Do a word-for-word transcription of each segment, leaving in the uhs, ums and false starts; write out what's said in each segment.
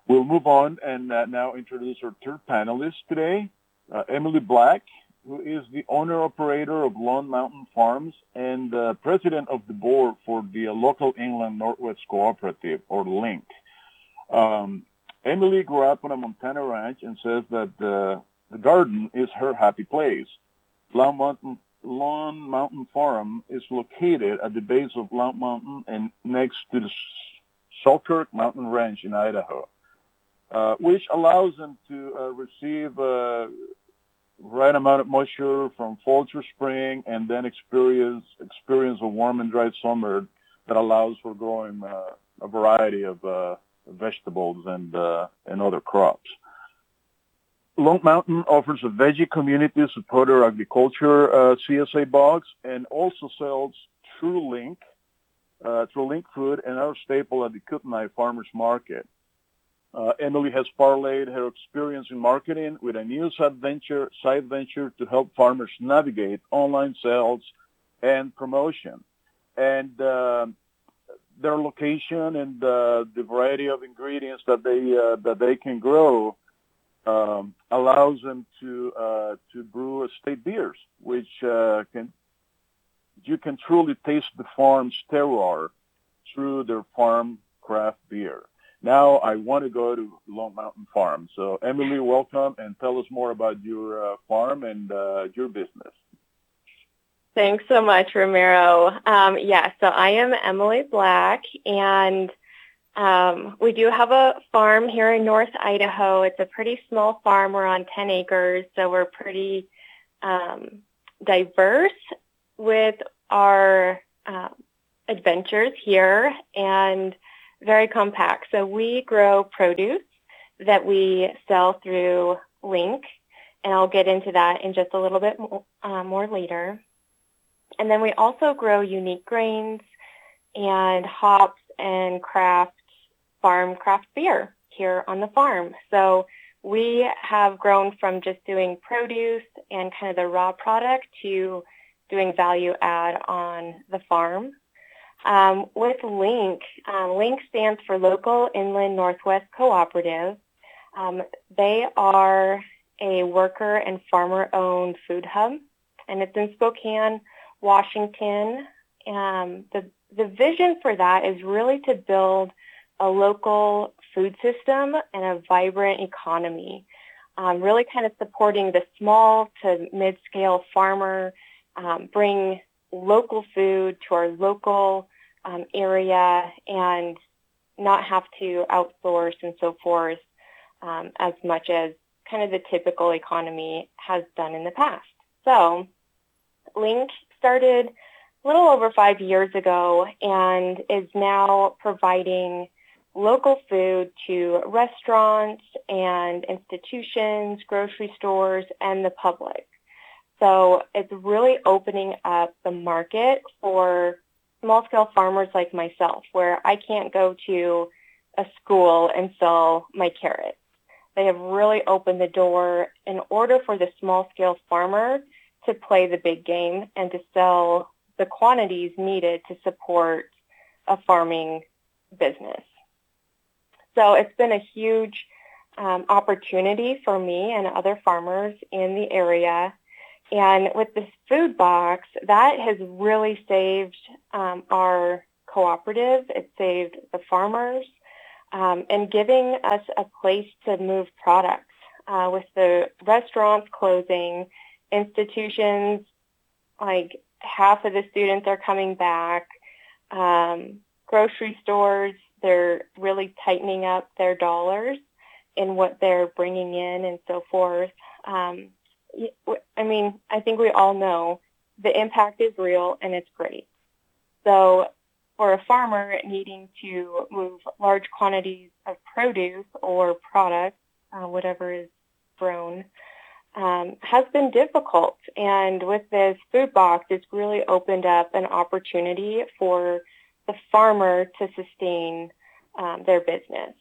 We'll move on and uh, now introduce our third panelist today, uh, Emily Black, who is the owner-operator of Lone Mountain Farms and uh, president of the board for the uh, local Inland Northwest Cooperative, or LINC. Um, Emily grew up on a Montana ranch and says that uh, the garden is her happy place. Lone Mountain, Lone Mountain Farm is located at the base of Lone Mountain and next to the Selkirk Mountain Ranch in Idaho, uh, which allows them to uh, receive uh, right amount of moisture from fall through spring and then experience experience a warm and dry summer that allows for growing uh, a variety of uh, vegetables and uh, and other crops. Lone Mountain offers a veggie community supporter agriculture uh, C S A box and also sells True Link, uh, True Link food and our staple at the Kootenai Farmers Market. Uh, Emily has parlayed her experience in marketing with a new side venture, side venture to help farmers navigate online sales and promotion. And uh, their location and uh, the variety of ingredients that they uh, that they can grow um, allows them to uh, to brew estate beers, which uh, can you can truly taste the farm's terroir through their farm craft beer. Now I want to go to Lone Mountain Farm. So Emily, welcome, and tell us more about your uh, farm and uh, your business. Thanks so much, Ramiro. Um, yeah, so I am Emily Black, and um, we do have a farm here in North Idaho. It's a pretty small farm. We're on ten acres, so we're pretty um, diverse with our uh, adventures here, and very compact. So we grow produce that we sell through Link, and I'll get into that in just a little bit more, uh, more later. And then we also grow unique grains and hops and craft farm craft beer here on the farm. So we have grown from just doing produce and kind of the raw product to doing value add on the farm. Um, with LINC, um, LINC stands for Local Inland Northwest Cooperative. Um, they are a worker and farmer-owned food hub, and it's in Spokane, Washington. Um, the, the vision for that is really to build a local food system and a vibrant economy, um, really kind of supporting the small to mid-scale farmer, um, bring local food to our local Um, area and not have to outsource and so forth um, as much as kind of the typical economy has done in the past. So LINC started a little over five years ago and is now providing local food to restaurants and institutions, grocery stores, and the public. So it's really opening up the market for small-scale farmers like myself, where I can't go to a school and sell my carrots. They have really opened the door in order for the small-scale farmer to play the big game and to sell the quantities needed to support a farming business. So it's been a huge um, opportunity for me and other farmers in the area. And with this food box, that has really saved um, our cooperative. It saved the farmers um, and giving us a place to move products. Uh, with the restaurants closing, institutions, like half of the students are coming back. Um, grocery stores, they're really tightening up their dollars in what they're bringing in and so forth. Um, I mean, I think we all know the impact is real and it's great. So for a farmer needing to move large quantities of produce or product, uh, whatever is grown, um, has been difficult. And with this food box, it's really opened up an opportunity for the farmer to sustain um, their business.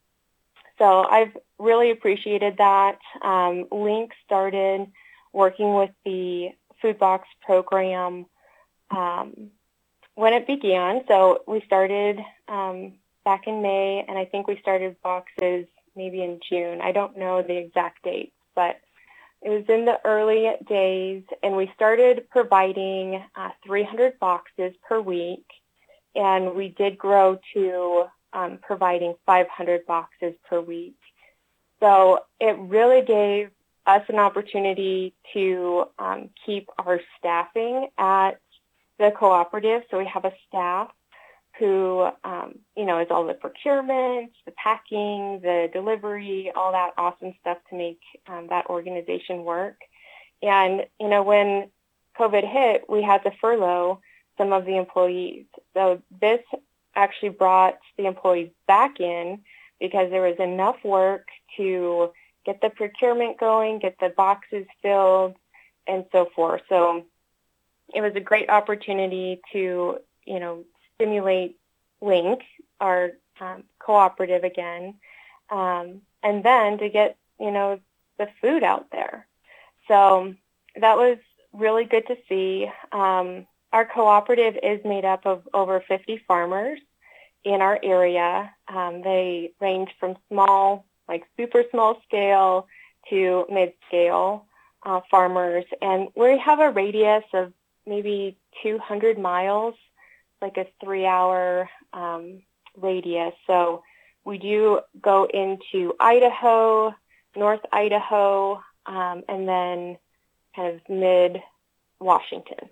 So I've really appreciated that. Um, LINC started working with the food box program um, when it began. So we started um, back in May, and I think we started boxes maybe in June. I don't know the exact dates, but it was in the early days, and we started providing uh, three hundred boxes per week, and we did grow to um, providing five hundred boxes per week. So it really gave us an opportunity to um, keep our staffing at the cooperative. So we have a staff who, um, you know, is all the procurement, the packing, the delivery, all that awesome stuff to make um, that organization work. And, you know, when COVID hit, we had to furlough some of the employees. So this actually brought the employees back in because there was enough work to get the procurement going, get the boxes filled, and so forth. So it was a great opportunity to, you know, stimulate Link, our um, cooperative again, um, and then to get, you know, the food out there. So that was really good to see. Um, our cooperative is made up of over fifty farmers in our area. Um, they range from small, like super small scale to mid-scale uh, farmers. And we have a radius of maybe two hundred miles, like a three-hour um, radius. So we do go into Idaho, North Idaho, um, and then kind of mid-Washington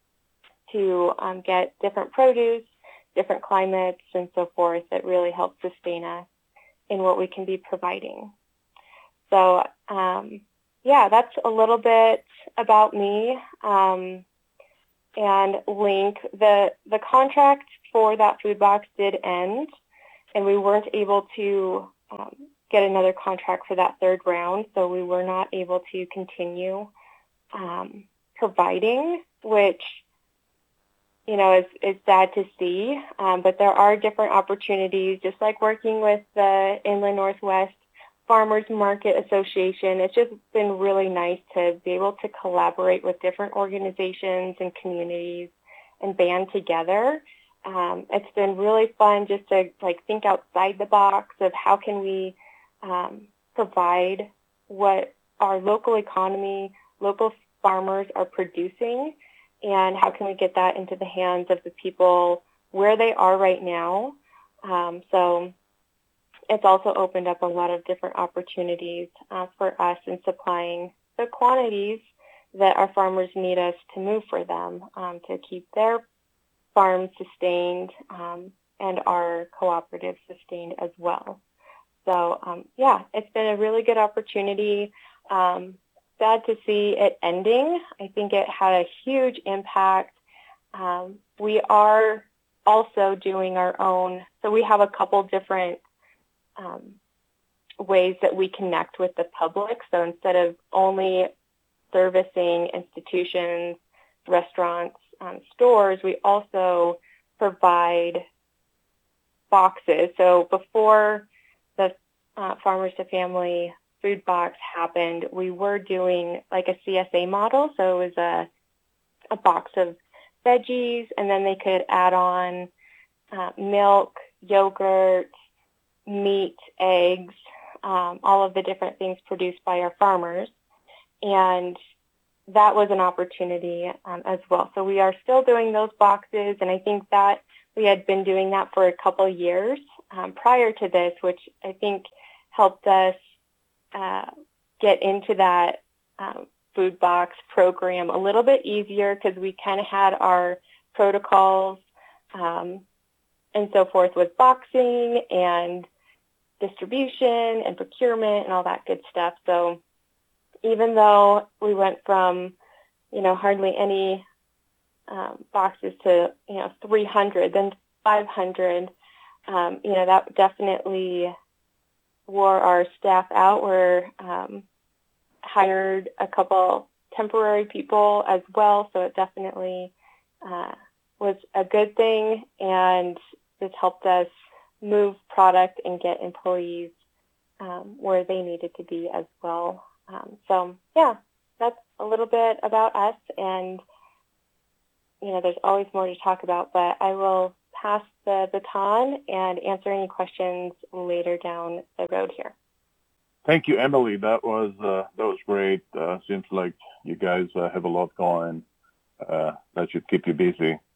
to um, get different produce, different climates, and so forth that really help sustain us in what we can be providing. So, um, yeah, that's a little bit about me. Um, and Link, the, the contract for that food box did end, and we weren't able to um, get another contract for that third round, so we were not able to continue um, providing, which, you know, is, is sad to see. Um, but there are different opportunities, just like working with the Inland Northwest Farmers Market Association. It's just been really nice to be able to collaborate with different organizations and communities and band together. Um, it's been really fun just to like think outside the box of how can we um, provide what our local economy, local farmers are producing, and how can we get that into the hands of the people where they are right now. Um, so it's also opened up a lot of different opportunities uh, for us in supplying the quantities that our farmers need us to move for them um, to keep their farms sustained um, and our cooperative sustained as well. So um, yeah, it's been a really good opportunity. Um, sad to see it ending. I think it had a huge impact. Um, we are also doing our own, so we have a couple different um, ways that we connect with the public. So instead of only servicing institutions, restaurants, um, stores, we also provide boxes. So before the uh, Farmers to Family food box happened, we were doing like a C S A model. So it was a, a box of veggies, and then they could add on uh, milk, yogurt, meat, eggs, um, all of the different things produced by our farmers. And that was an opportunity um, as well. So we are still doing those boxes, and I think that we had been doing that for a couple of years um, prior to this, which I think helped us uh, get into that um, food box program a little bit easier because we kind of had our protocols um, and so forth with boxing and distribution and procurement and all that good stuff. So even though we went from, you know, hardly any um, boxes to, you know, three hundred, then five hundred, um, you know, that definitely wore our staff out. We're um, hired a couple temporary people as well, so it definitely uh, was a good thing, and this helped us move product and get employees um, where they needed to be as well. Um, so, yeah, that's a little bit about us, and, you know, there's always more to talk about, but I will pass the baton and answer any questions later down the road here. Thank you, Emily. That was uh, that was great. Uh, seems like you guys uh, have a lot going. Uh, that should keep you busy.